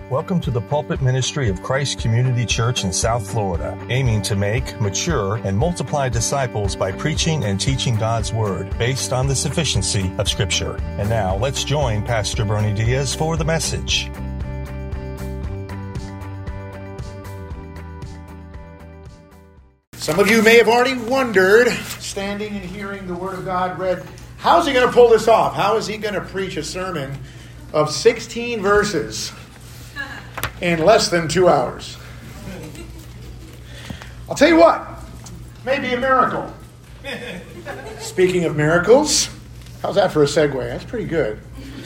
Welcome to the pulpit ministry of Christ Community Church in South Florida, aiming to make, mature, and multiply disciples by preaching and teaching God's Word based on the sufficiency of Scripture. And now, let's join Pastor Bernie Diaz for the message. Some of you may have already wondered, standing and hearing the Word of God read, how's he going to pull this off? How is he going to preach a sermon of 16 verses in less than 2 hours? I'll tell you what, maybe a miracle. Speaking of miracles, how's that for a segue? That's pretty good.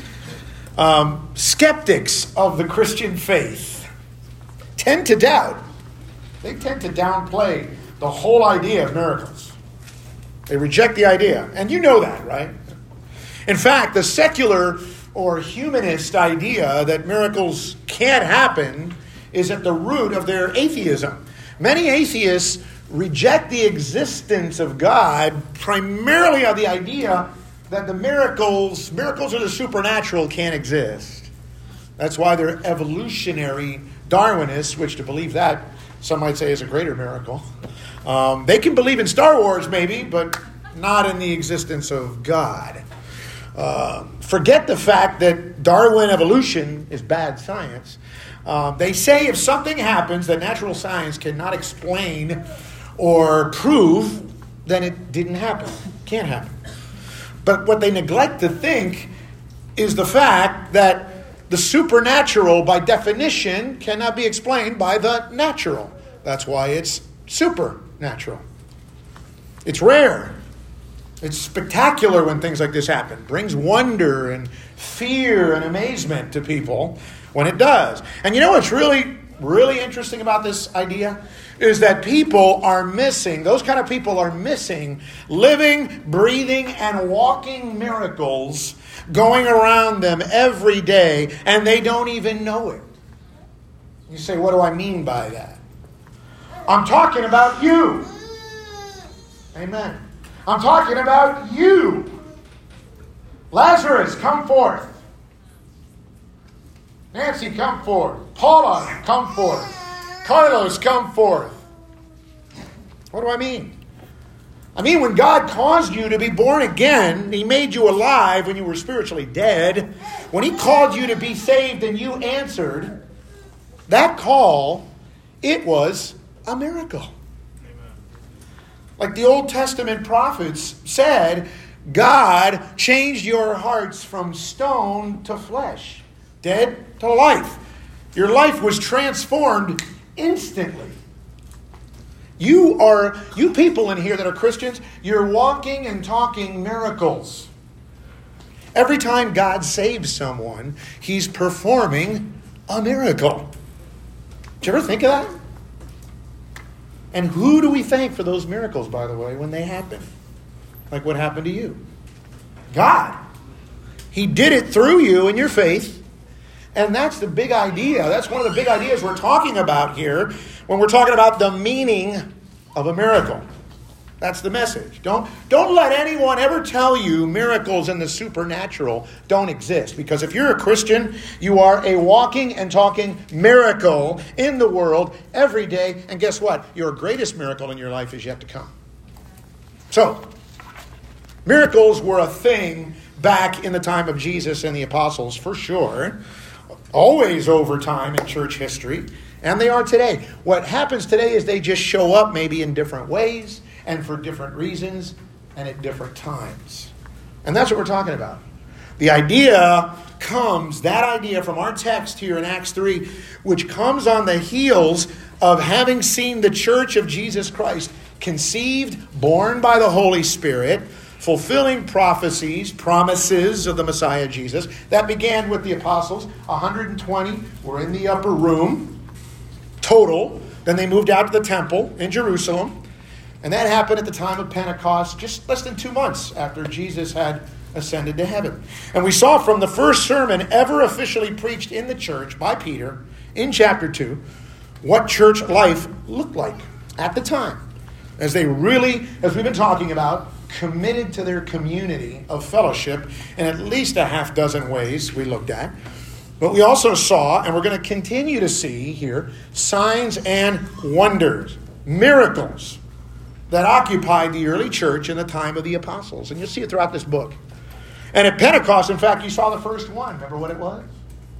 Skeptics of the Christian faith tend to doubt. They tend to downplay the whole idea of miracles. They reject the idea. And you know that, right? In fact, the secular or humanist idea that miracles can't happen is at the root of their atheism. Many atheists reject the existence of God primarily on the idea that the miracles of the supernatural can't exist. That's why they're evolutionary Darwinists, which to believe that, some might say, is a greater miracle. They can believe in Star Wars maybe, but not in the existence of God. Forget the fact that Darwin evolution is bad science. They say if something happens that natural science cannot explain or prove, then it didn't happen. Can't happen. But what they neglect to think is the fact that the supernatural, by definition, cannot be explained by the natural. That's why it's supernatural. It's rare. It's spectacular when things like this happen. It brings wonder and fear and amazement to people when it does. And you know what's really, really interesting about this idea? Is that people are missing, those kind of people are missing living, breathing, and walking miracles going around them every day, and they don't even know it. You say, what do I mean by that? I'm talking about you. Amen. I'm talking about you. Lazarus, come forth. Nancy, come forth. Paula, come forth. Carlos, come forth. What do I mean? I mean, when God caused you to be born again, He made you alive when you were spiritually dead. When He called you to be saved and you answered, that call, it was a miracle. Like the Old Testament prophets said, God changed your hearts from stone to flesh, dead to life. Your life was transformed instantly. You people in here that are Christians, you're walking and talking miracles. Every time God saves someone, He's performing a miracle. Did you ever think of that? And who do we thank for those miracles, by the way, when they happen? Like what happened to you? God. He did it through you in your faith. And that's the big idea. That's one of the big ideas we're talking about here when we're talking about the meaning of a miracle. That's the message. Don't let anyone ever tell you miracles in the supernatural don't exist. Because if you're a Christian, you are a walking and talking miracle in the world every day. And guess what? Your greatest miracle in your life is yet to come. So, miracles were a thing back in the time of Jesus and the apostles, for sure. Always over time in church history. And they are today. What happens today is they just show up maybe in different ways and for different reasons and at different times. And that's what we're talking about. The idea comes, that idea from our text here in Acts 3, which comes on the heels of having seen the church of Jesus Christ conceived, born by the Holy Spirit, fulfilling prophecies, promises of the Messiah Jesus. That began with the apostles. 120 were in the upper room, total. Then they moved out to the temple in Jerusalem. And that happened at the time of Pentecost, just less than 2 months after Jesus had ascended to heaven. And we saw from the first sermon ever officially preached in the church by Peter in chapter 2 what church life looked like at the time. As they really, as we've been talking about, committed to their community of fellowship in at least a half dozen ways we looked at. But we also saw, and we're going to continue to see here, signs and wonders, miracles that occupied the early church in the time of the apostles. And you'll see it throughout this book. And at Pentecost, in fact, you saw the first one. Remember what it was?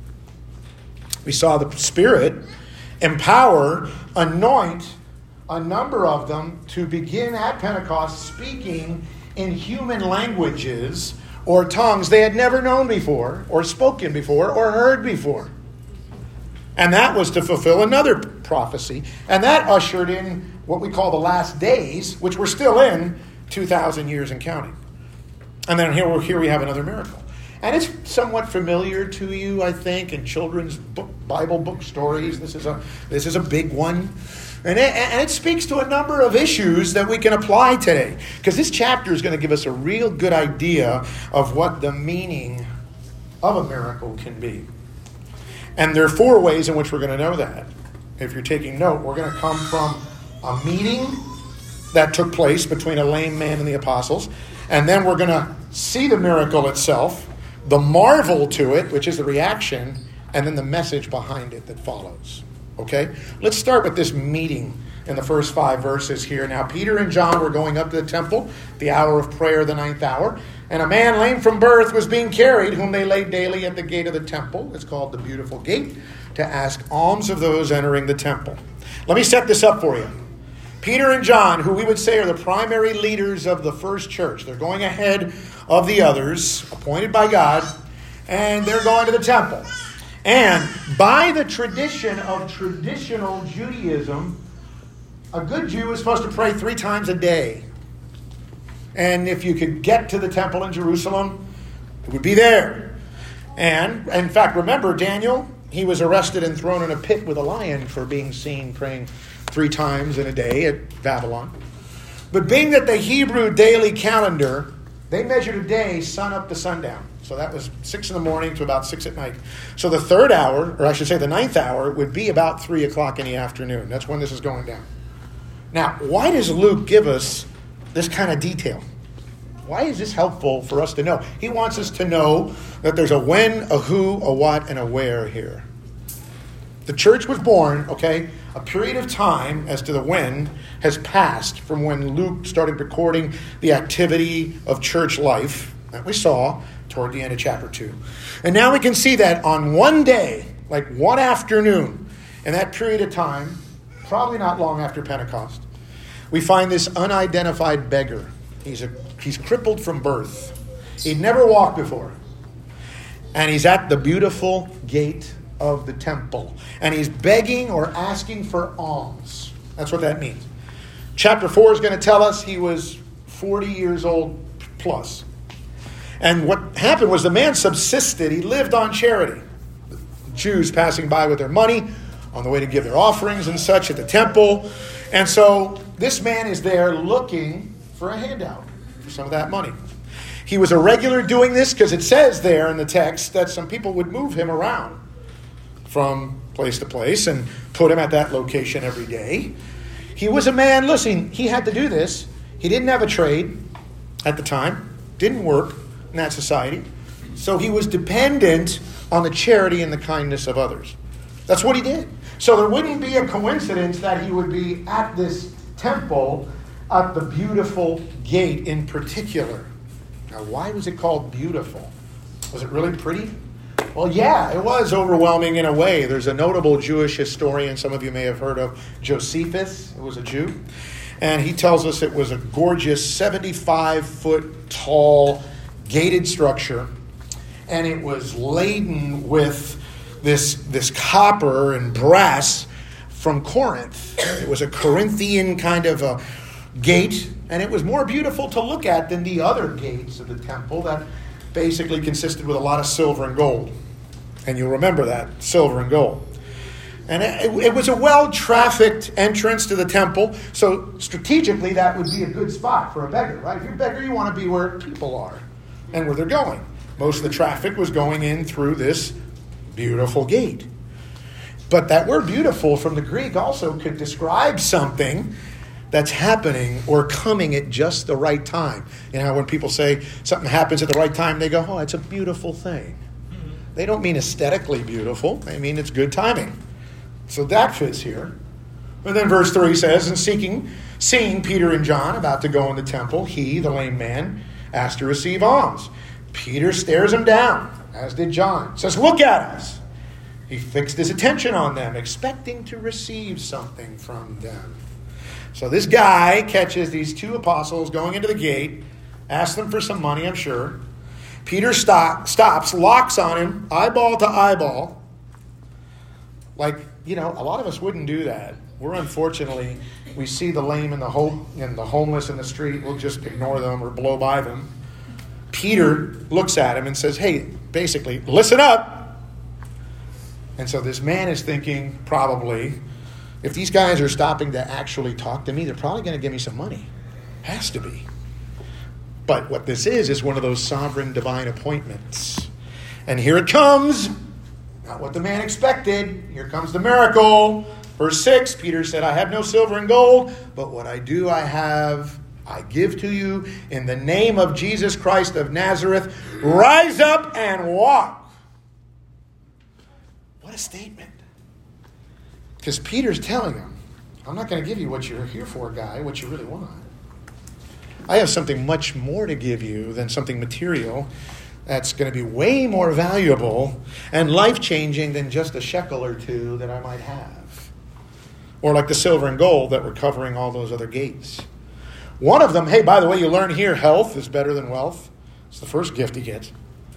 We saw the Spirit empower, anoint a number of them to begin at Pentecost speaking in human languages or tongues they had never known before, or spoken before, or heard before. And that was to fulfill another prophecy. And that ushered in what we call the last days, which we're still in 2,000 years and counting. And then here we have another miracle. And it's somewhat familiar to you, I think, in children's Bible book stories. This is a big one. And it speaks to a number of issues that we can apply today. Because this chapter is going to give us a real good idea of what the meaning of a miracle can be. And there are 4 ways in which we're going to know that. If you're taking note, we're going to come from a meeting that took place between a lame man and the apostles. And then we're going to see the miracle itself, the marvel to it, which is the reaction, and then the message behind it that follows. Okay? Let's start with this meeting in the first 5 verses here. Now, Peter and John were going up to the temple, the hour of prayer, the 9th hour. And a man lame from birth was being carried, whom they laid daily at the gate of the temple. It's called the Beautiful Gate, to ask alms of those entering the temple. Let me set this up for you. Peter and John, who we would say are the primary leaders of the first church. They're going ahead of the others, appointed by God, and they're going to the temple. And by the tradition of traditional Judaism, a good Jew is supposed to pray 3 times a day. And if you could get to the temple in Jerusalem, it would be there. And in fact, remember Daniel? He was arrested and thrown in a pit with a lion for being seen praying 3 times in a day at Babylon. But being that the Hebrew daily calendar, they measured a day sun up to sundown. So that was 6 in the morning to about 6 at night. So the 3rd hour, or I should say the 9th hour, would be about 3 o'clock in the afternoon. That's when this is going down. Now, why does Luke give us this kind of detail? Why is this helpful for us to know? He wants us to know that there's a when, a who, a what, and a where here. The church was born, okay? A period of time as to the when has passed from when Luke started recording the activity of church life that we saw toward the end of chapter 2. And now we can see that on one day, like one afternoon, in that period of time, probably not long after Pentecost, we find this unidentified beggar. He's crippled from birth. He'd never walked before. And he's at the beautiful gate of the temple. And he's begging or asking for alms. That's what that means. Chapter 4 is going to tell us he was 40 years old plus. And what happened was the man subsisted. He lived on charity. The Jews passing by with their money on the way to give their offerings and such at the temple. And so this man is there looking for a handout for some of that money. He was a regular doing this because it says there in the text that some people would move him around from place to place and put him at that location every day. He was a man, listen, he had to do this. He didn't have a trade at the time, didn't work in that society. So he was dependent on the charity and the kindness of others. That's what he did. So there wouldn't be a coincidence that he would be at this temple at the beautiful gate in particular. Now, why was it called beautiful? Was it really pretty? Well, yeah, it was overwhelming in a way. There's a notable Jewish historian, some of you may have heard of, Josephus. It was a Jew. And he tells us it was a gorgeous 75-foot tall gated structure. And it was laden with this copper and brass from Corinth. It was a Corinthian kind of a gate. And it was more beautiful to look at than the other gates of the temple that basically consisted with a lot of silver and gold. And you'll remember that, silver and gold. And it was a well-trafficked entrance to the temple. So strategically, that would be a good spot for a beggar, right? If you're a beggar, you want to be where people are and where they're going. Most of the traffic was going in through this beautiful gate. But that word beautiful from the Greek also could describe something that's happening or coming at just the right time. You know, when people say something happens at the right time, they go, oh, it's a beautiful thing. They don't mean aesthetically beautiful. They mean it's good timing. So that fits here. And then verse 3 says, and seeing Peter and John about to go in the temple, he, the lame man, asked to receive alms. Peter stares him down, as did John. Says, look at us. He fixed his attention on them, expecting to receive something from them. So this guy catches these two apostles going into the gate, asks them for some money, I'm sure. Peter stops, locks on him, eyeball to eyeball. Like, a lot of us wouldn't do that. Unfortunately, we see the lame and the homeless in the street. We'll just ignore them or blow by them. Peter looks at him and says, hey, basically, listen up. And so this man is thinking, probably, if these guys are stopping to actually talk to me, they're probably going to give me some money. Has to be. But what this is one of those sovereign divine appointments. And here it comes. Not what the man expected. Here comes the miracle. Verse 6, Peter said, I have no silver and gold, but what I do I have, I give to you. In the name of Jesus Christ of Nazareth, rise up and walk. What a statement. Because Peter's telling him, I'm not going to give you what you're here for, guy, what you really want. I have something much more to give you than something material that's going to be way more valuable and life-changing than just a shekel or two that I might have. Or like the silver and gold that were covering all those other gates. One of them, hey, by the way, you learn here, health is better than wealth. It's the first gift he gets.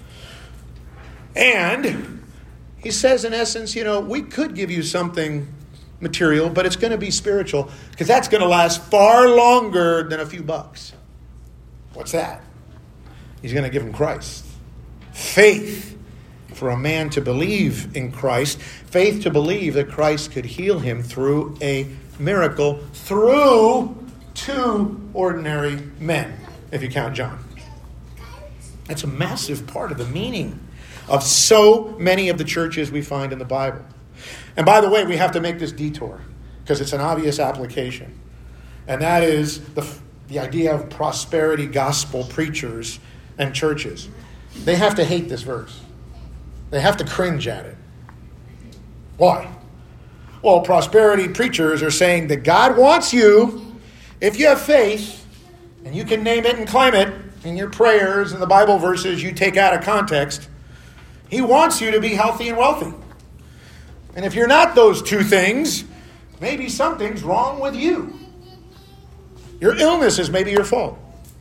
And he says, in essence, we could give you something material, but it's going to be spiritual, because that's going to last far longer than a few bucks. What's that? He's going to give him Christ. Faith for a man to believe in Christ. Faith to believe that Christ could heal him through a miracle through two ordinary men, if you count John. That's a massive part of the meaning of so many of the churches we find in the Bible. And by the way, we have to make this detour because it's an obvious application. And that is the idea of prosperity gospel preachers and churches. They have to hate this verse. They have to cringe at it. Why? Well, prosperity preachers are saying that God wants you, if you have faith, and you can name it and claim it in your prayers and the Bible verses you take out of context, He wants you to be healthy and wealthy. And if you're not those two things, maybe something's wrong with you. Your illness is maybe your fault.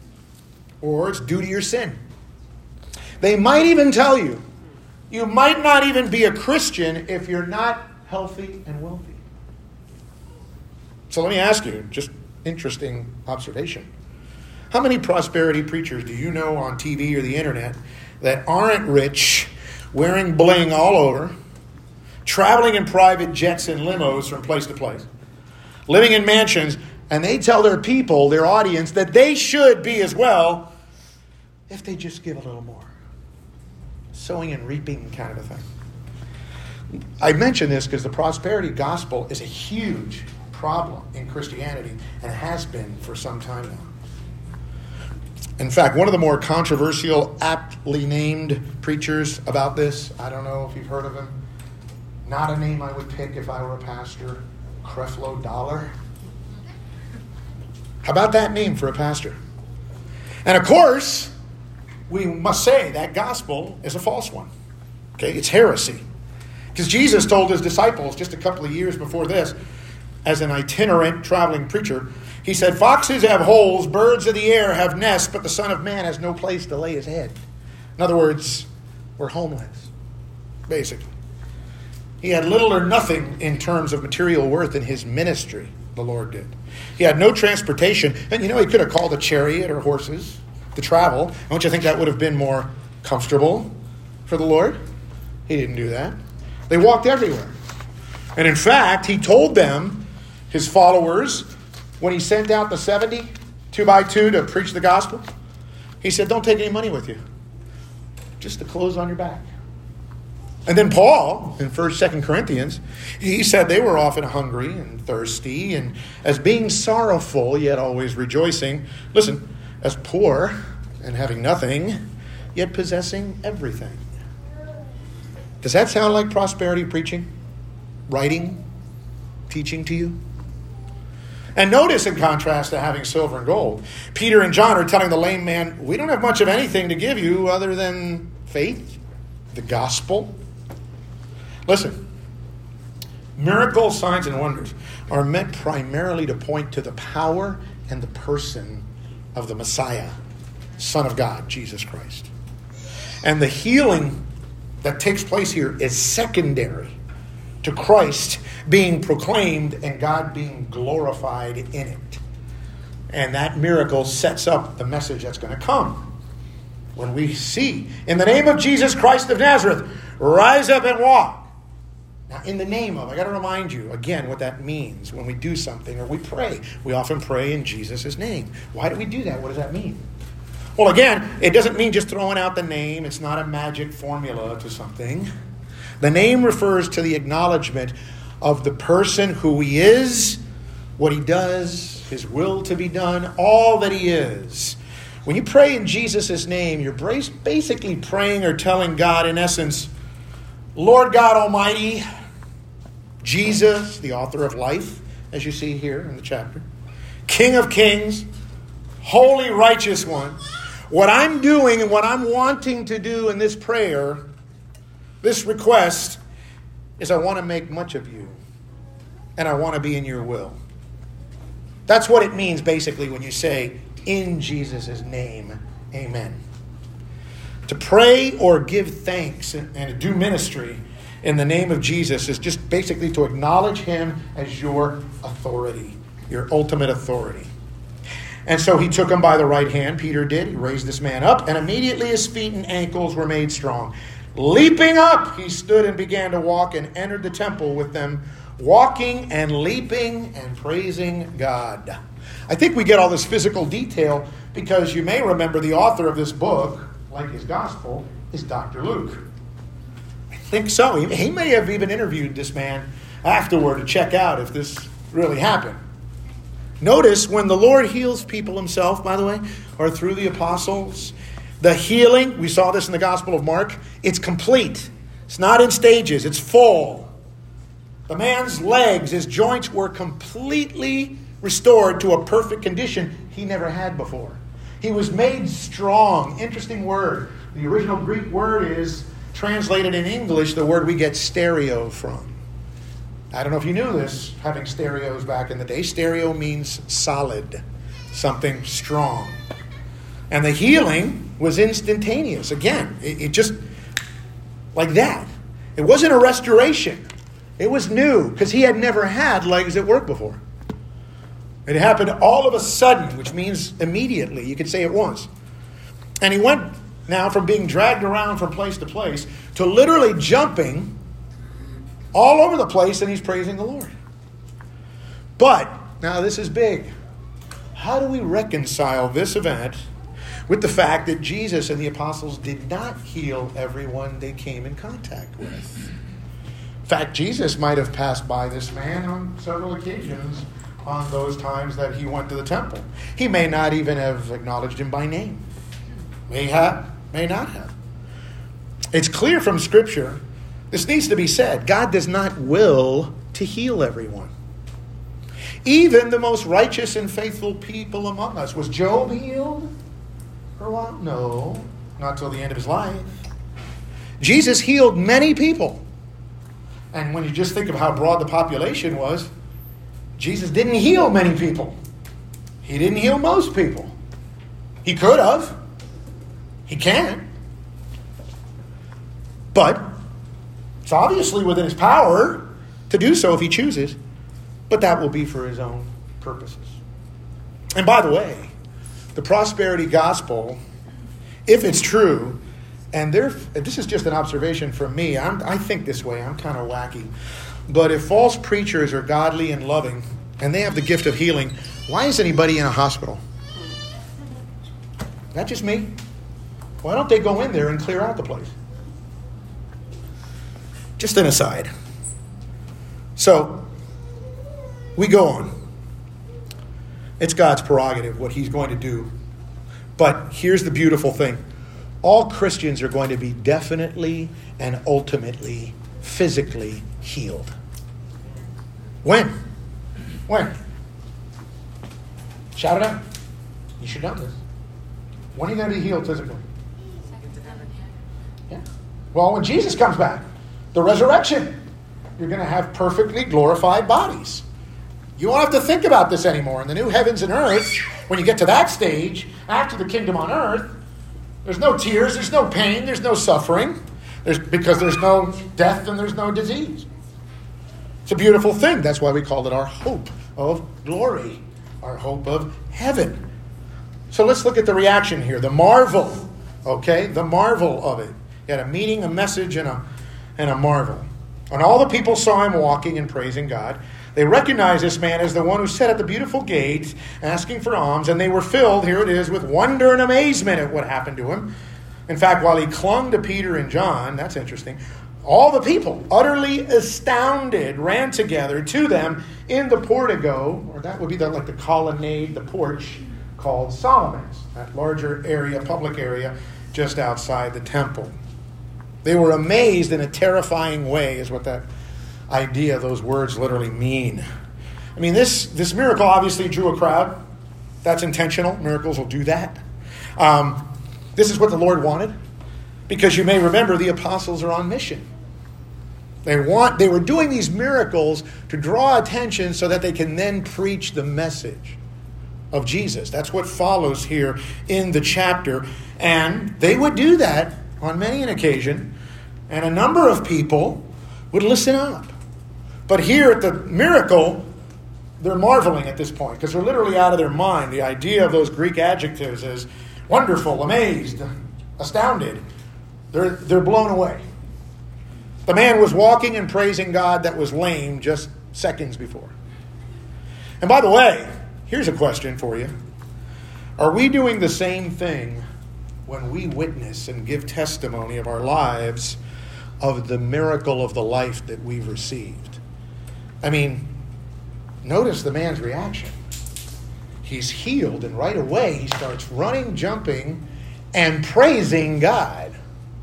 Or it's due to your sin. They might even tell you, you might not even be a Christian if you're not healthy and wealthy. So let me ask you, just interesting observation. How many prosperity preachers do you know on TV or the internet that aren't rich, wearing bling all over, traveling in private jets and limos from place to place, living in mansions, and they tell their people, their audience, that they should be as well if they just give a little more? Sowing and reaping kind of a thing. I mention this because the prosperity gospel is a huge problem in Christianity and has been for some time now. In fact, one of the more controversial, aptly named preachers about this, I don't know if you've heard of him, not a name I would pick if I were a pastor, Creflo Dollar. How about that name for a pastor? And of course, we must say that gospel is a false one. Okay, it's heresy. Because Jesus told his disciples just a couple of years before this, as an itinerant traveling preacher, he said, foxes have holes, birds of the air have nests, but the Son of Man has no place to lay his head. In other words, we're homeless, basically. He had little or nothing in terms of material worth in his ministry, the Lord did. He had no transportation, and he could have called a chariot or horses to travel. Don't you think that would have been more comfortable for the Lord? He didn't do that. They walked everywhere. And in fact, he told them, his followers, when he sent out the 70, 2 by 2, to preach the gospel, he said, don't take any money with you. Just the clothes on your back. And then Paul, in 1st, 2nd Corinthians, he said they were often hungry and thirsty, and as being sorrowful, yet always rejoicing. Listen, as poor and having nothing, yet possessing everything. Does that sound like prosperity preaching? Writing? Teaching to you? And notice, in contrast to having silver and gold, Peter and John are telling the lame man, we don't have much of anything to give you other than faith, the gospel. Listen, miracles, signs, and wonders are meant primarily to point to the power and the person of the Messiah, Son of God, Jesus Christ. And the healing that takes place here is secondary to Christ being proclaimed and God being glorified in it. And that miracle sets up the message that's going to come. When we see, in the name of Jesus Christ of Nazareth, rise up and walk. Now, in the name of, I got to remind you again what that means when we do something or we pray. We often pray in Jesus' name. Why do we do that? What does that mean? Well, again, it doesn't mean just throwing out the name. It's not a magic formula to something. The name refers to the acknowledgement of the person, who he is, what he does, his will to be done, all that he is. When you pray in Jesus' name, you're basically praying or telling God, in essence, Lord God Almighty, Jesus, the author of life, as you see here in the chapter, King of Kings, Holy Righteous One, what I'm doing and what I'm wanting to do in this prayer, this request, is I want to make much of you, and I want to be in your will. That's what it means basically when you say, in Jesus' name, amen. To pray or give thanks and to do ministry in the name of Jesus is just basically to acknowledge him as your authority, your ultimate authority. And so he took him by the right hand, Peter did. He raised this man up, and immediately his feet and ankles were made strong. Leaping up, he stood and began to walk and entered the temple with them, walking and leaping and praising God. I think we get all this physical detail because you may remember the author of this book, like his gospel, is Dr. Luke. I think so. He may have even interviewed this man afterward to check out if this really happened. Notice when the Lord heals people himself, by the way, or through the apostles, the healing, we saw this in the Gospel of Mark, it's complete. It's not in stages. It's full. The man's legs, his joints were completely restored to a perfect condition he never had before. He was made strong. Interesting word. The original Greek word is translated in English, the word we get stereo from. I don't know if you knew this, having stereos back in the day. Stereo means solid, something strong. And the healing was instantaneous. Again, it just like that. It wasn't a restoration. It was new because he had never had legs that worked before. It happened all of a sudden, which means immediately. You could say it once. And he went now from being dragged around from place to place to literally jumping all over the place, and he's praising the Lord. But, now this is big. How do we reconcile this event with the fact that Jesus and the apostles did not heal everyone they came in contact with? In fact, Jesus might have passed by this man on several occasions on those times that he went to the temple. He may not even have acknowledged him by name. May have, may not have. It's clear from Scripture, this needs to be said, God does not will to heal everyone. Even the most righteous and faithful people among us. Was Job healed for a while? No, not till the end of his life. Jesus healed many people. And when you just think of how broad the population was, Jesus didn't heal many people. He didn't heal most people. He could have. He can. But it's obviously within his power to do so if he chooses. But that will be for his own purposes. And by the way, the prosperity gospel, if it's true, and this is just an observation from me, I think this way, I'm kind of wacky. But if false preachers are godly and loving, and they have the gift of healing, why is anybody in a hospital? Is that just me? Why don't they go in there and clear out the place? Just an aside. So, we go on. It's God's prerogative, what he's going to do. But here's the beautiful thing. all Christians are going to be definitely and ultimately physically healed. When? Shout it out. You should know this. When are you going to be healed physically? Yeah. Well, when Jesus comes back, the resurrection, you're going to have perfectly glorified bodies. You won't have to think about this anymore. In the new heavens and earth, when you get to that stage, after the kingdom on earth, there's no tears, there's no pain, there's no suffering, because there's no death and there's no disease. It's a beautiful thing. That's why we call it our hope of glory, our hope of heaven. So let's look at the reaction here. The marvel, okay? The marvel of it. You had a meaning, a message, and a marvel. When all the people saw him walking and praising God, they recognized this man as the one who sat at the beautiful gate asking for alms, and they were filled, here it is, with wonder and amazement at what happened to him. In fact, while he clung to Peter and John, that's interesting, all the people, utterly astounded, ran together to them in the portico, or that would be like the colonnade, the porch, called Solomon's, that larger area, public area, just outside the temple. They were amazed in a terrifying way, is what that idea, those words literally mean. I mean, this miracle obviously drew a crowd. That's intentional. Miracles will do that. This is what the Lord wanted, because you may remember the apostles are on mission. They were doing these miracles to draw attention so that they can then preach the message of Jesus. That's what follows here in the chapter. And they would do that on many an occasion, and a number of people would listen up. But here at the miracle, they're marveling at this point, because they're literally out of their mind. The idea of those Greek adjectives is wonderful, amazed, astounded. They're blown away. The man was walking and praising God that was lame just seconds before. And by the way, here's a question for you. Are we doing the same thing when we witness and give testimony of our lives of the miracle of the life that we've received? I mean, notice the man's reaction. He's healed, and right away he starts running, jumping, and praising God.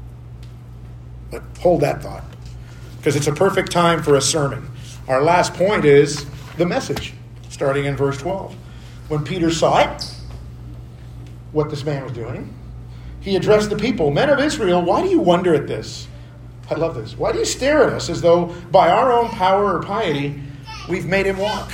But hold that thought, because it's a perfect time for a sermon. Our last point is the message, starting in verse 12. When Peter saw it, what this man was doing, he addressed the people, "Men of Israel, why do you wonder at this?" I love this. "Why do you stare at us as though by our own power or piety we've made him walk?"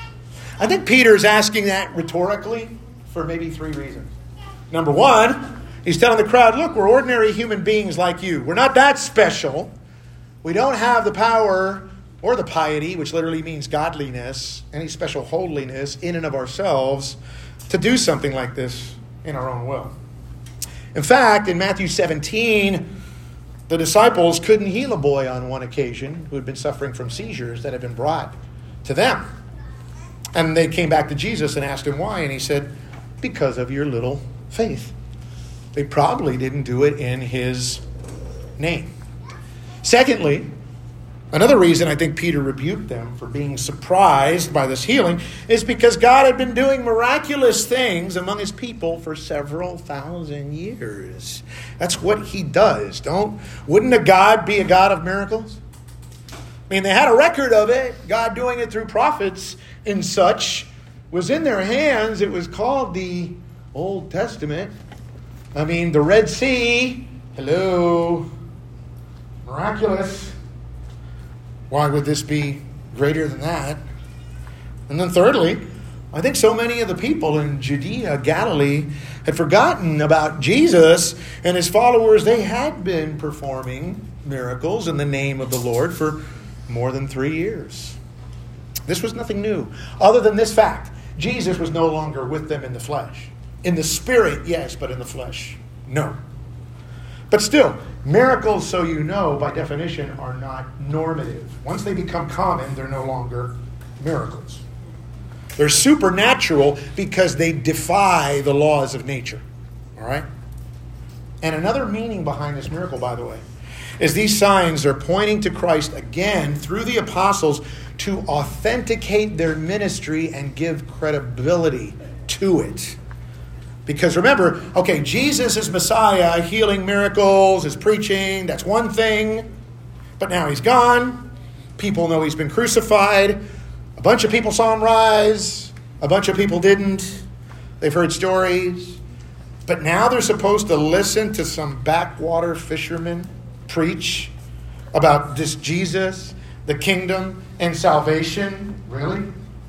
I think Peter's asking that rhetorically for maybe 3 reasons. Number one, he's telling the crowd, look, we're ordinary human beings like you. We're not that special. We don't have the power or the piety, which literally means godliness, any special holiness in and of ourselves, to do something like this in our own will. In fact, in Matthew 17, the disciples couldn't heal a boy on one occasion who had been suffering from seizures that had been brought to them. And they came back to Jesus and asked him why, and he said, because of your little faith. They probably didn't do it in his name. Secondly, another reason I think Peter rebuked them for being surprised by this healing is because God had been doing miraculous things among his people for several thousand years. That's what he does. Wouldn't a God be a God of miracles? I mean, they had a record of it. God doing it through prophets and such was in their hands. It was called the Old Testament. I mean, the Red Sea. Hello. Miraculous. Why would this be greater than that? And then thirdly, I think so many of the people in Judea, Galilee, had forgotten about Jesus and his followers. They had been performing miracles in the name of the Lord for more than 3 years. This was nothing new, other than this fact. Jesus was no longer with them in the flesh. In the spirit, yes, but in the flesh, no. But still, miracles, so you know, by definition, are not normative. Once they become common, they're no longer miracles. They're supernatural because they defy the laws of nature. All right? And another meaning behind this miracle, by the way, is these signs are pointing to Christ again through the apostles to authenticate their ministry and give credibility to it. Because remember, okay, Jesus is Messiah, healing miracles, is preaching, that's one thing. But now he's gone. People know he's been crucified. A bunch of people saw him rise. A bunch of people didn't. They've heard stories. But now they're supposed to listen to some backwater fishermen preach about this Jesus, the kingdom, and salvation. Really?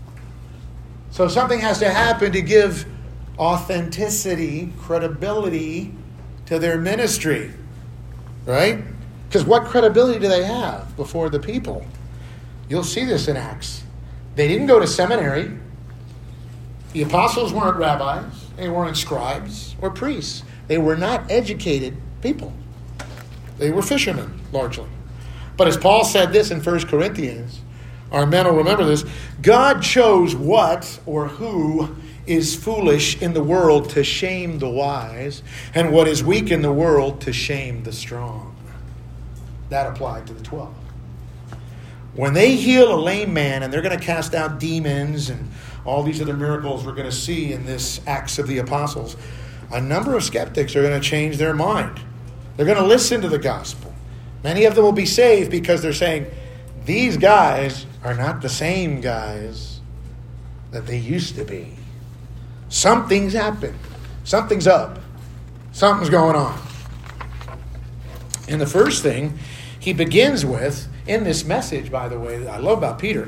So something has to happen to give authenticity, credibility to their ministry. Right? Because what credibility do they have before the people? You'll see this in Acts. They didn't go to seminary. The apostles weren't rabbis. They weren't scribes or priests. They were not educated people. They were fishermen, largely. But as Paul said this in 1 Corinthians, our men will remember this, God chose what or who is foolish in the world to shame the wise, and what is weak in the world to shame the strong. That applied to the 12. When they heal a lame man and they're going to cast out demons and all these other miracles we're going to see in this Acts of the Apostles, a number of skeptics are going to change their mind. They're going to listen to the gospel. Many of them will be saved because they're saying, these guys are not the same guys that they used to be. Something's happened. Something's up. Something's going on. And the first thing he begins with, in this message, by the way, that I love about Peter,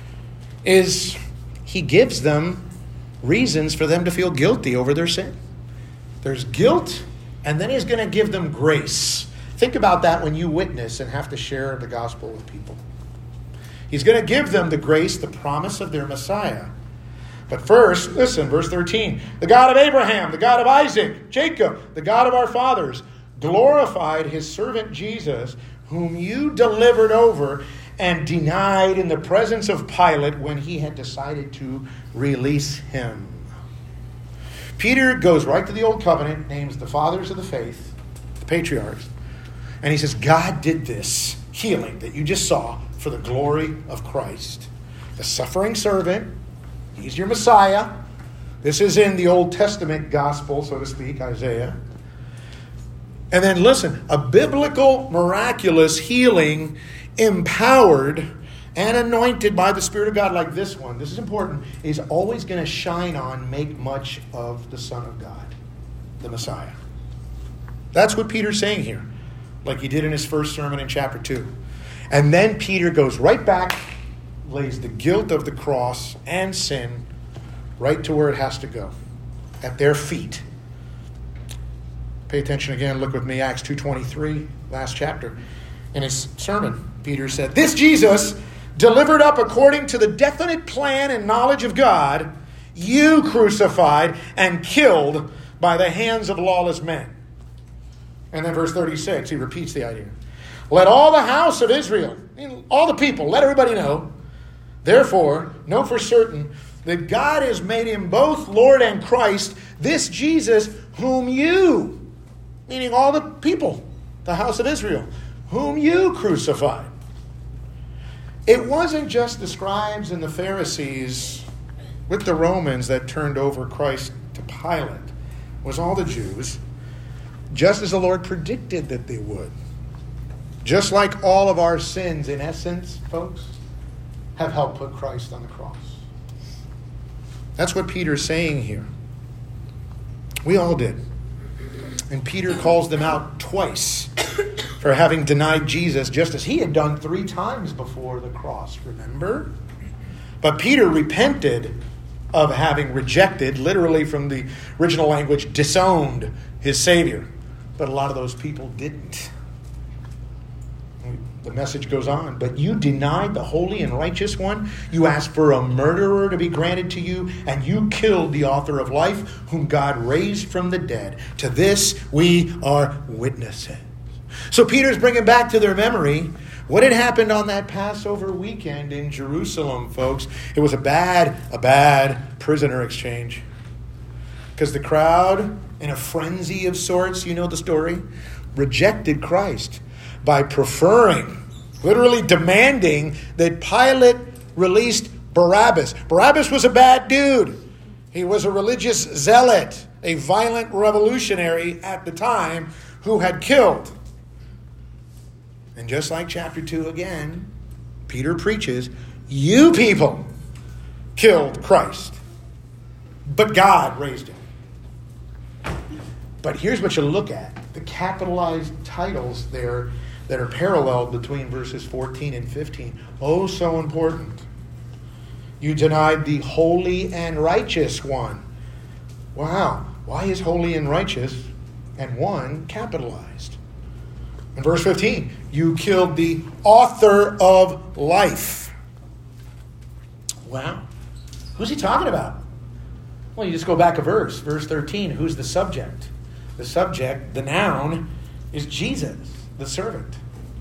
is he gives them reasons for them to feel guilty over their sin. There's guilt, and then he's going to give them grace. Think about that when you witness and have to share the gospel with people. He's going to give them the grace, the promise of their Messiah. But first, listen, verse 13. The God of Abraham, the God of Isaac, Jacob, the God of our fathers, glorified his servant Jesus, whom you delivered over and denied in the presence of Pilate when he had decided to release him. Peter goes right to the Old Covenant, names the fathers of the faith, the patriarchs, and he says, God did this healing that you just saw for the glory of Christ. The suffering servant, he's your Messiah. This is in the Old Testament gospel, so to speak, Isaiah. And then listen, a biblical, miraculous healing, empowered and anointed by the Spirit of God like this one, this is important, is always going to shine on, make much of the Son of God, the Messiah. That's what Peter's saying here, like he did in his first sermon in chapter 2. And then Peter goes right back, lays the guilt of the cross and sin right to where it has to go, at their feet. Pay attention again, look with me, Acts 2:23, last chapter. In his sermon, Peter said, this Jesus, delivered up according to the definite plan and knowledge of God, you crucified and killed by the hands of lawless men. And then verse 36, he repeats the idea. Let all the house of Israel, all the people, let everybody know, therefore, know for certain that God has made him both Lord and Christ, this Jesus whom you, meaning all the people, the house of Israel, whom you crucified. It wasn't just the scribes and the Pharisees with the Romans that turned over Christ to Pilate. It was all the Jews, just as the Lord predicted that they would. Just like all of our sins, in essence, folks, have helped put Christ on the cross. That's what Peter's saying here. We all did. And Peter calls them out twice for having denied Jesus, just as he had done 3 times before the cross, remember? But Peter repented of having rejected, literally from the original language, disowned his Savior. But a lot of those people didn't. The message goes on. But you denied the holy and righteous one. You asked for a murderer to be granted to you, and you killed the author of life, whom God raised from the dead. To this we are witnesses. So Peter's bringing back to their memory what had happened on that Passover weekend in Jerusalem, folks. It was a bad prisoner exchange. Because the crowd, in a frenzy of sorts, you know the story, rejected Christ by preferring, literally demanding, that Pilate released Barabbas. Barabbas was a bad dude. He was a religious zealot. a violent revolutionary at the time who had killed. And just like chapter 2 again, Peter preaches, you people killed Christ, but God raised him. But here's what you look at. The capitalized titles there that are paralleled between verses 14 and 15. Oh, so important. You denied the holy and righteous one. Wow. Why is holy and righteous and one capitalized? In verse 15, you killed the author of life. Wow. Who's he talking about? Well, you just go back a verse. Verse 13, who's the subject? The subject, the noun, is Jesus, the servant.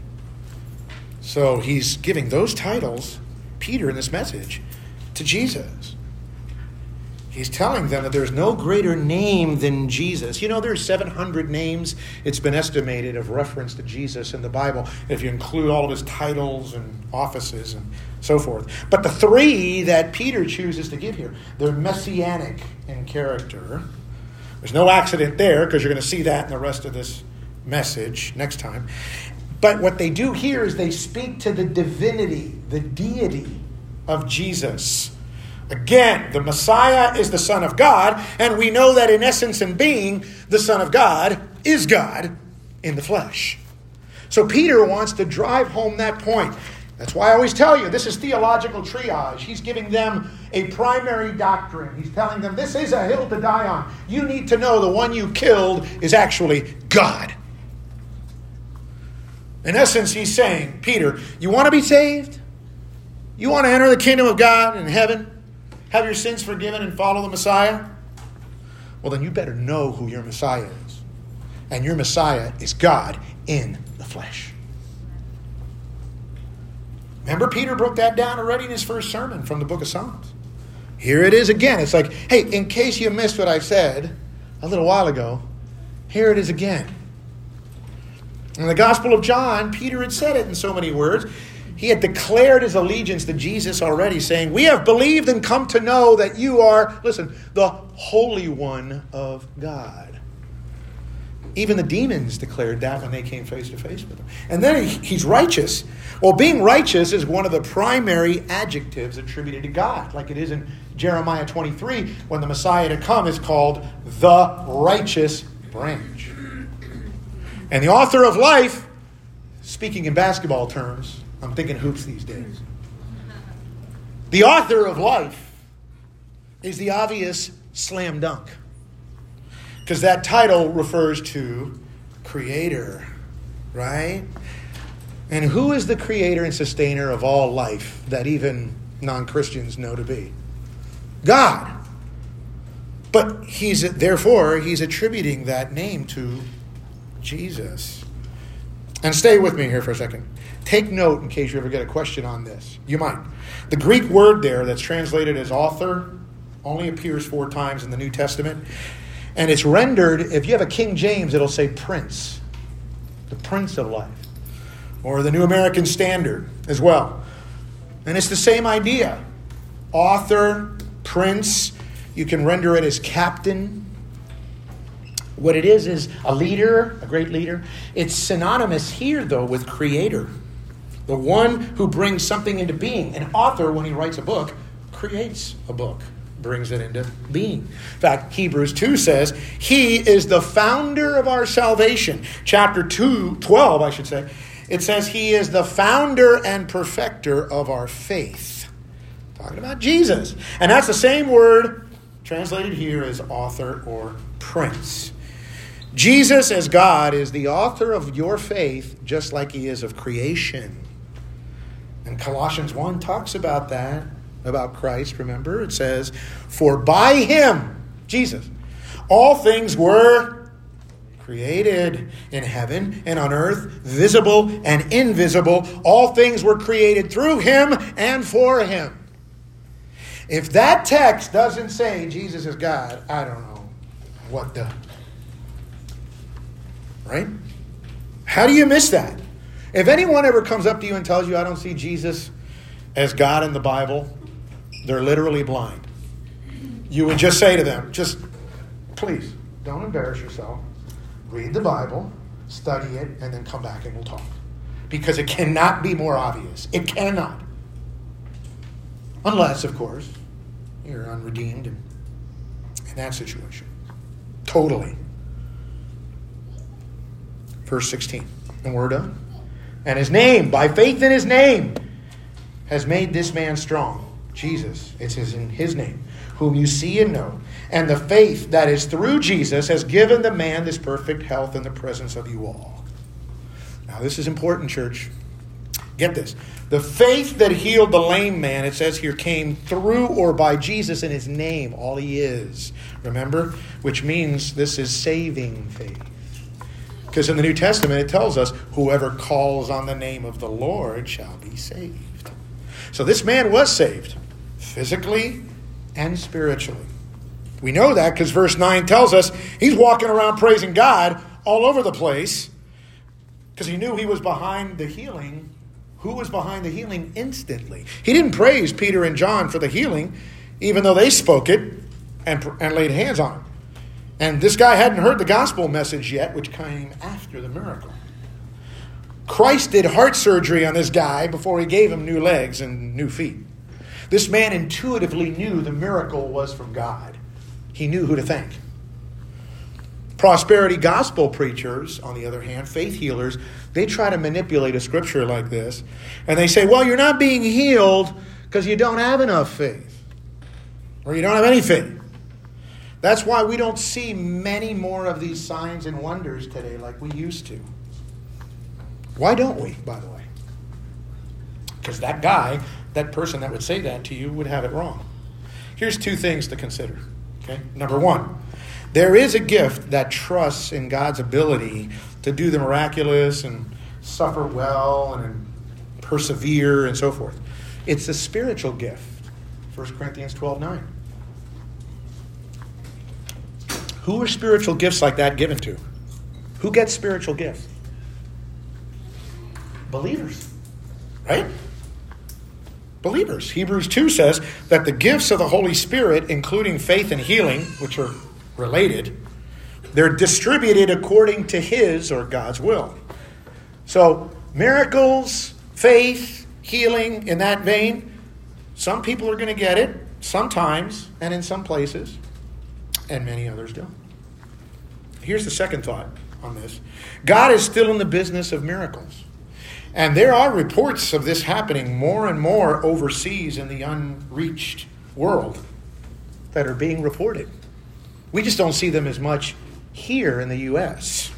So he's giving those titles, Peter in this message, to Jesus. He's telling them that there's no greater name than Jesus. You know, there's 700 names, it's been estimated, of reference to Jesus in the Bible, if you include all of his titles and offices and so forth. But the three that Peter chooses to give here, they're messianic in character. There's no accident there, because you're going to see that in the rest of this message next time. But what they do here is they speak to the divinity, the deity of Jesus. Again, the Messiah is the Son of God, and we know that in essence and being, the Son of God is God in the flesh. So Peter wants to drive home that point. That's why I always tell you, this is theological triage. He's giving them a primary doctrine. He's telling them, this is a hill to die on. You need to know the one you killed is actually God. In essence, he's saying, Peter, you want to be saved? You want to enter the kingdom of God in heaven? Have your sins forgiven and follow the Messiah? Well, then you better know who your Messiah is. And your Messiah is God in the flesh. Remember, Peter broke that down already in his first sermon from the book of Psalms. Here it is again. It's like, hey, in case you missed what I said a little while ago, here it is again. In the Gospel of John, Peter had said it in so many words. He had declared his allegiance to Jesus already, saying, we have believed and come to know that you are, listen, the Holy One of God. Even the demons declared that when they came face to face with him. And then he's righteous. Well, being righteous is one of the primary adjectives attributed to God, like it is in Jeremiah 23, when the Messiah to come is called the righteous branch. And the author of life, speaking in basketball terms, I'm thinking hoops these days. The author of life is the obvious slam dunk, because that title refers to creator, right? And who is the creator and sustainer of all life that even non-Christians know to be? God. But therefore he's attributing that name to Jesus. And stay with me here for a second. Take note in case you ever get a question on this. You might. The Greek word there that's translated as author only appears 4 times in the New Testament. And it's rendered, if you have a King James, it'll say prince. The Prince of Life. Or the New American Standard as well. And it's the same idea. Author, prince. You can render it as captain. What it is a leader, a great leader. It's synonymous here, though, with creator. The one who brings something into being. An author, when he writes a book, creates a book. Brings it into being. In fact, Hebrews 2 says, he is the founder of our salvation. Chapter 12, I should say. It says he is the founder and perfecter of our faith. Talking about Jesus. And that's the same word translated here as author or prince. Jesus as God is the author of your faith, just like he is of creation. And Colossians 1 talks about that, about Christ, remember? It says, for by him, Jesus, all things were created in heaven and on earth, visible and invisible. All things were created through him and for him. If that text doesn't say Jesus is God, I don't know what does. Right? How do you miss that? If anyone ever comes up to you and tells you, I don't see Jesus as God in the Bible, they're literally blind. You would just say to them, just please, don't embarrass yourself. Read the Bible, study it, and then come back and we'll talk. Because it cannot be more obvious. It cannot. Unless, of course, you're unredeemed in that situation. Totally. Verse 16. And we're done. And his name, by faith in his name, has made this man strong. Jesus, it's in his name, whom you see and know. And the faith that is through Jesus has given the man this perfect health in the presence of you all. Now, this is important, church. Get this. The faith that healed the lame man, it says here, came through or by Jesus in his name, all he is. Remember? Which means this is saving faith. Because in the New Testament, it tells us, whoever calls on the name of the Lord shall be saved. So this man was saved, physically and spiritually. We know that because verse 9 tells us he's walking around praising God all over the place because he knew he was behind the healing. Who was behind the healing instantly? He didn't praise Peter and John for the healing, even though they spoke it and laid hands on him. And this guy hadn't heard the gospel message yet, which came after the miracle. Christ did heart surgery on this guy before he gave him new legs and new feet. This man intuitively knew the miracle was from God. He knew who to thank. Prosperity gospel preachers, on the other hand, faith healers, they try to manipulate a scripture like this. And they say, well, you're not being healed because you don't have enough faith. Or you don't have any faith. That's why we don't see many more of these signs and wonders today like we used to. Why don't we, by the way? Because that guy, that person that would say that to you would have it wrong. Here's two things to consider. Okay? Number one, there is a gift that trusts in God's ability to do the miraculous and suffer well and persevere and so forth. It's a spiritual gift. 1 Corinthians 12:9. Who are spiritual gifts like that given to? Who gets spiritual gifts? Believers. Right? Believers. Hebrews 2 says that the gifts of the Holy Spirit, including faith and healing, which are related, they're distributed according to His or God's will. So, miracles, faith, healing, in that vein, some people are going to get it, sometimes, and in some places, and many others don't. Here's the second thought on this. God is still in the business of miracles. And there are reports of this happening more and more overseas in the unreached world that are being reported. We just don't see them as much here in the U.S.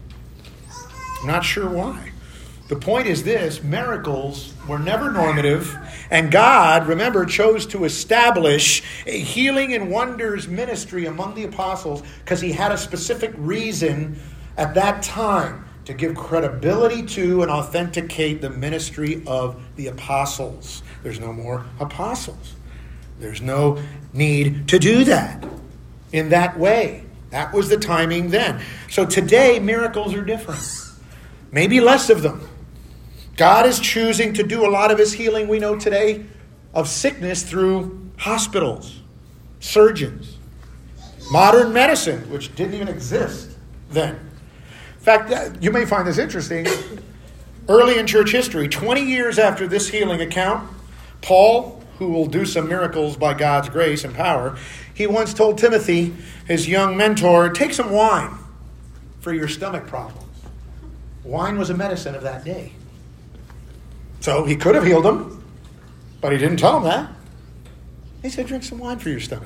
I'm not sure why. The point is this: miracles were never normative, and God, remember, chose to establish a healing and wonders ministry among the apostles because He had a specific reason at that time to give credibility to and authenticate the ministry of the apostles. There's no more apostles. There's no need to do that in that way. That was the timing then. So today, miracles are different. Maybe less of them. God is choosing to do a lot of His healing, we know today, of sickness through hospitals, surgeons, modern medicine, which didn't even exist then. In fact, you may find this interesting. Early in church history, 20 years after this healing account, Paul, who will do some miracles by God's grace and power, he once told Timothy, his young mentor, take some wine for your stomach problems. Wine was a medicine of that day. So he could have healed him, but he didn't tell him that. He said, drink some wine for your stomach.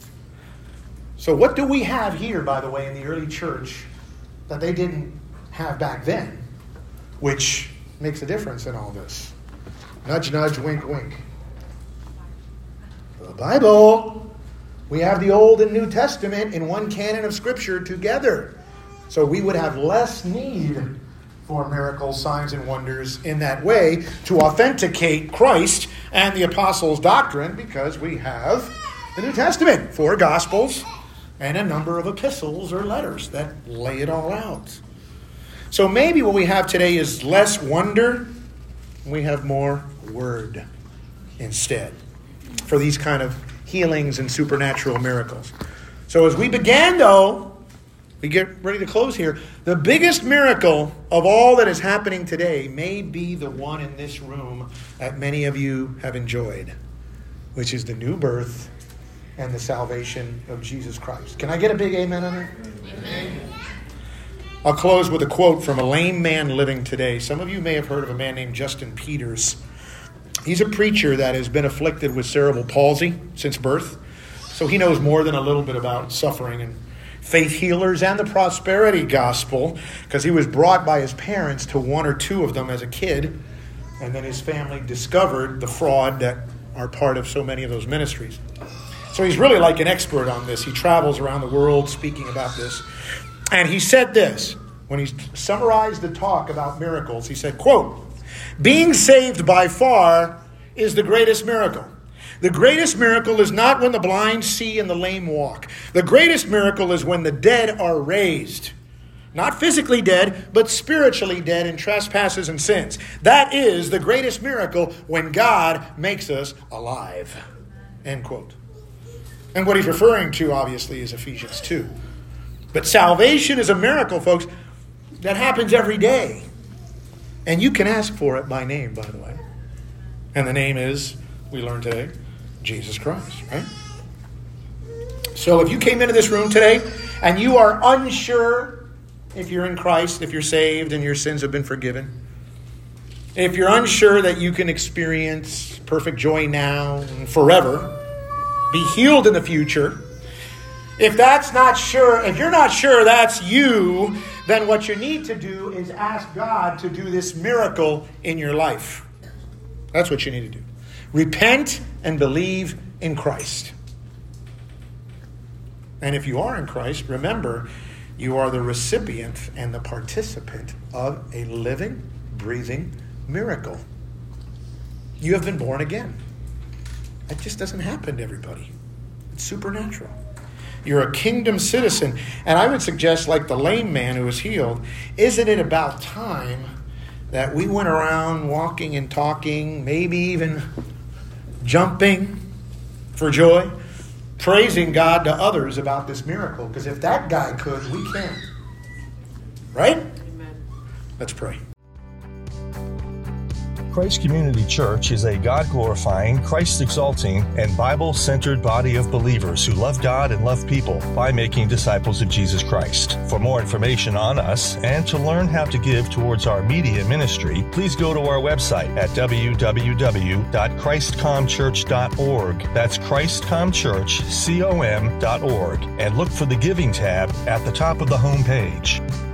So what do we have here, by the way, in the early church that they didn't have back then, which makes a difference in all this? Nudge, nudge, wink, wink. The Bible. We have the Old and New Testament in one canon of Scripture together. So we would have less need for miracles, signs, and wonders in that way to authenticate Christ and the apostles' doctrine, because we have the New Testament, 4 Gospels, and a number of epistles or letters that lay it all out. So maybe what we have today is less wonder, we have more word instead for these kind of healings and supernatural miracles. So as we began, though, we get ready to close here. The biggest miracle of all that is happening today may be the one in this room that many of you have enjoyed, which is the new birth and the salvation of Jesus Christ. Can I get a big amen on that? Amen. I'll close with a quote from a lame man living today. Some of you may have heard of a man named Justin Peters. He's a preacher that has been afflicted with cerebral palsy since birth. So he knows more than a little bit about suffering and faith healers and the prosperity gospel, because he was brought by his parents to one or two of them as a kid, and then his family discovered the fraud that are part of so many of those ministries. So he's really like an expert on this. He travels around the world speaking about this. And he said this, when he summarized the talk about miracles, he said, quote, "Being saved by far is the greatest miracle. The greatest miracle is not when the blind see and the lame walk. The greatest miracle is when the dead are raised. Not physically dead, but spiritually dead in trespasses and sins. That is the greatest miracle, when God makes us alive." End quote. And what he's referring to, obviously, is Ephesians 2. But salvation is a miracle, folks, that happens every day. And you can ask for it by name, by the way. And the name is, we learned today, Jesus Christ, right? So if you came into this room today and you are unsure if you're in Christ, if you're saved and your sins have been forgiven, if you're unsure that you can experience perfect joy now and forever, be healed in the future, if you're not sure that's you, then what you need to do is ask God to do this miracle in your life. That's what you need to do. Repent and believe in Christ. And if you are in Christ, remember, you are the recipient and the participant of a living, breathing miracle. You have been born again. That just doesn't happen to everybody. It's supernatural. You're a kingdom citizen. And I would suggest, like the lame man who was healed, isn't it about time that we went around walking and talking, maybe even jumping for joy, praising God to others about this miracle? Because if that guy could, we can. Right? Amen. Let's pray. Christ Community Church is a God-glorifying, Christ-exalting, and Bible-centered body of believers who love God and love people by making disciples of Jesus Christ. For more information on us and to learn how to give towards our media ministry, please go to our website at www.christcomchurch.org. That's christcomchurch.org, and look for the Giving tab at the top of the home page.